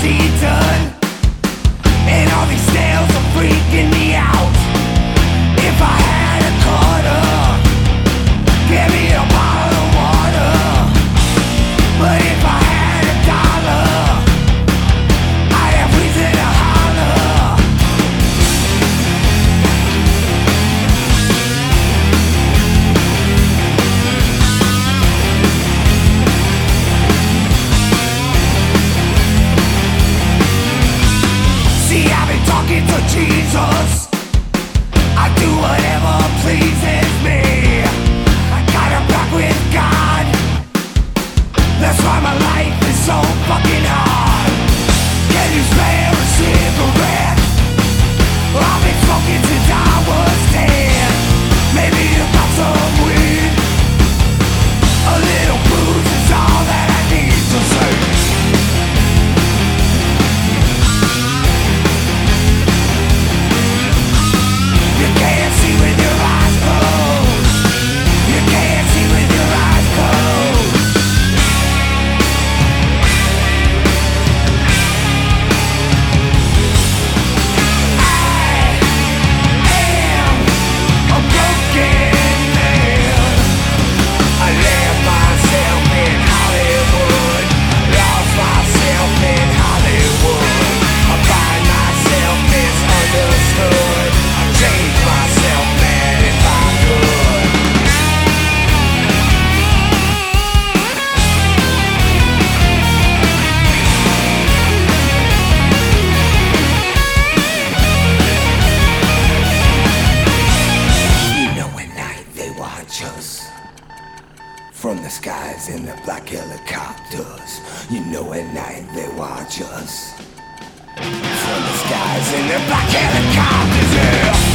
eaten, and all these tales are freaking me out. If I had a quarter, give me a bottle of water. But if I had a dollar, I'd have reason to holler. See, I've been talking to Jesus. I do whatever pleases me. I got a back with God. That's why my life is so fucking hard. Can you spare a cigarette? I've been smoking since I was 10. Maybe you got some weed. A little booze is all that I need to say. You can't see with your eyes closed. You can't see with your eyes closed. I am a broken man. I left myself in Hollywood. Lost myself in Hollywood. I find myself misunderstood. I change myself, man, if I could. You know at night they watch us from the skies in the black helicopters. You know at night they watch us from the skies in the black helicopters, yeah.